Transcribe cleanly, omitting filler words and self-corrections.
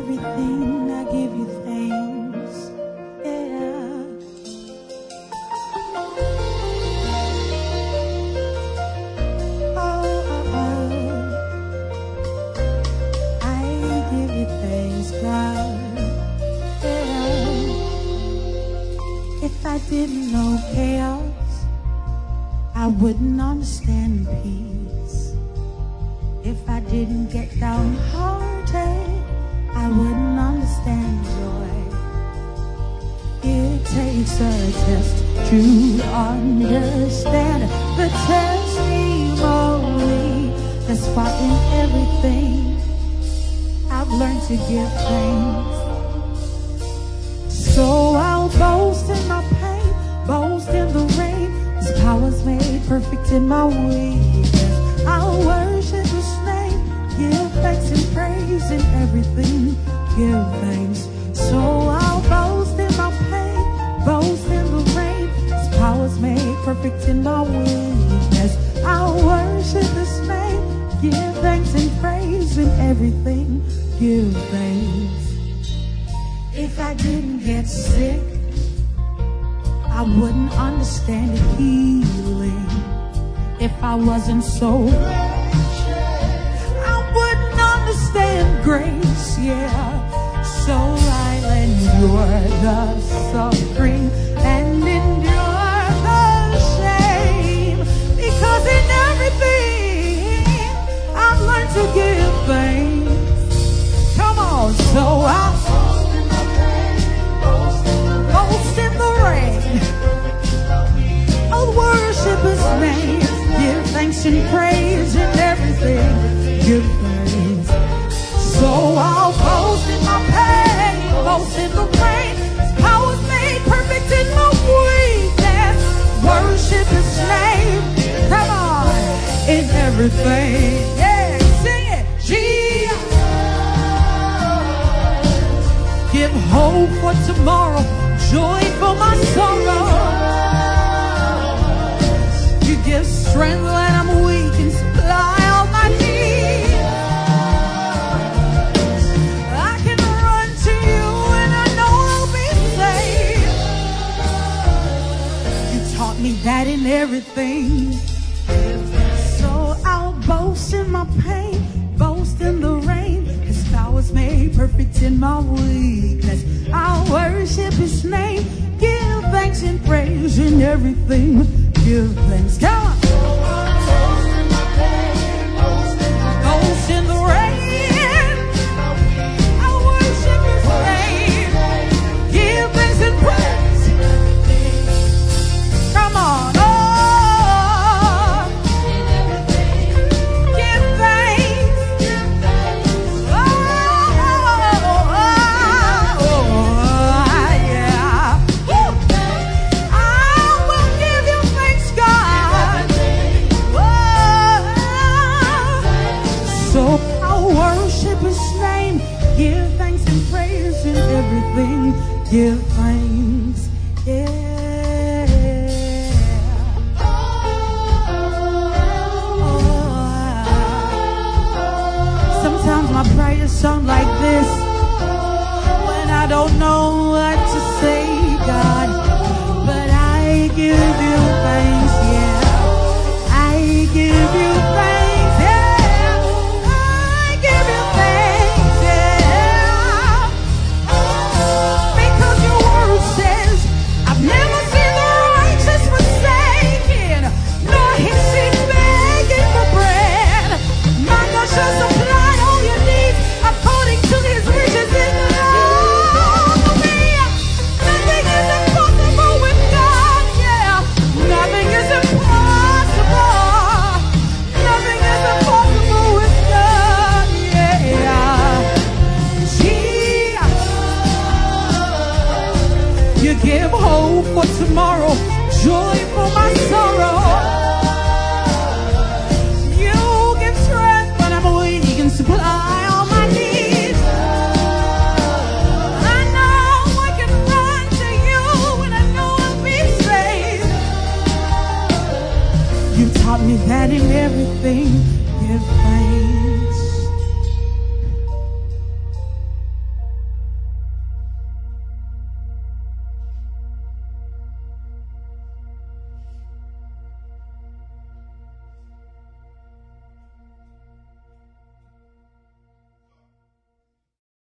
everything, I give you thanks. Yeah. I give you thanks, God. Yeah. If I didn't know chaos, I wouldn't understand peace. If I didn't get downhearted, I wouldn't understand joy. It takes a test to understand the testimony that's far in everything. I've learned to give thanks. So I'll boast in my pain, boast in the rain. His power's made perfect in my weakness. I'll worship His name, give thanks and praise in everything. Give thanks. So I'll boast in my pain, boast in the rain. His power's made perfect in my weakness. I'll worship His name, give thanks and praise in everything. Give thanks. If I didn't get sick, I wouldn't understand healing. If I wasn't so rich, I wouldn't understand grace, yeah. So I'll endure the suffering and endure the shame, because in everything I've learned to give thanks. Come on, so I'll boast in the rain, I'll worship His name, give thanks and praise in everything. Give thanks. So I'll boast in my pain, boast in the rain. His power's made perfect in my weakness. Worship His name. Come on, in everything. Yeah, sing it. Jesus. Give hope for tomorrow, joy for my sorrow. You give strength when I'm weak and supply all my needs. I can run to You and I know I'll be safe. You taught me that in everything. So I'll boast in my pain, boast in the rain. His power's made perfect in my weakness. I'll worship His name, give thanks and praise in everything. Give thanks. Come on. Boast in the rain. I'll worship His name, give thanks and praise. Come on. Oh, give thanks. Oh, yeah. Woo. I will give You thanks, God. So I'll worship His name, give thanks and praise in everything. Give thanks, yeah. Sometimes my prayers sound like this when I don't know what to say, God. But I give You thanks, yeah. I give You thanks, yeah. I give You thanks, yeah. Because Your word says, I've never seen the righteous forsaken, nor his seed begging for bread. My God shall supply all your needs according to His riches in glory. Nothing is impossible with God, yeah. Nothing is impossible. Nothing is impossible with God, yeah. Jesus. You give hope for tomorrow, joy for my sorrow. You give strength when I'm weak and supply all my needs. I know I can run to You and I know I'll be safe. You taught me that in everything, give thanks.